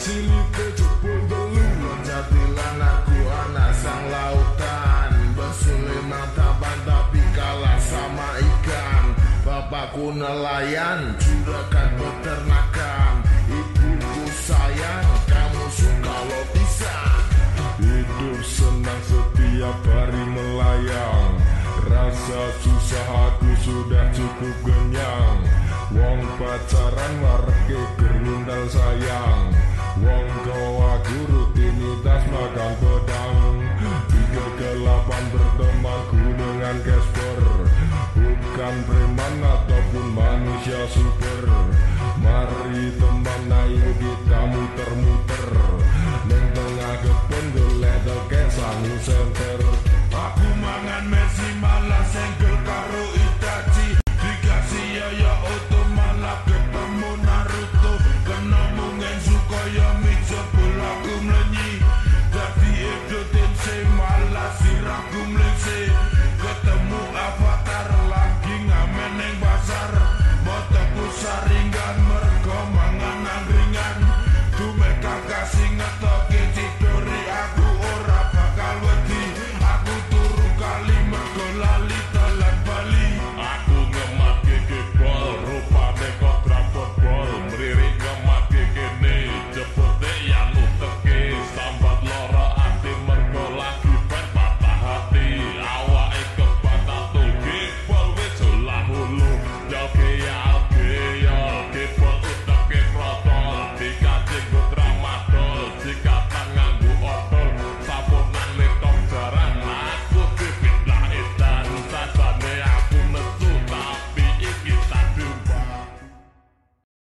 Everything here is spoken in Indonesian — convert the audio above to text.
cilik kejepul telu jatilan aku anak sang lautan. Besule mataban tapi kalah sama ikan. Bapakku nelayan, juragan peternakan. Ibuku sayang, kamu suka lo bisa. Hidup senang setiap hari melayang. Rasa susah aku sudah cukup kenyang. Wong pacaran warke gerundal sayang. Wong aku rutinitas makan pedang. Di kegelapan bertemanku dengan Casper. Bukan preman ataupun manusia super. Mari teman ayo kita muter-muter. Neng tengah kebun golek tekek sangu senter.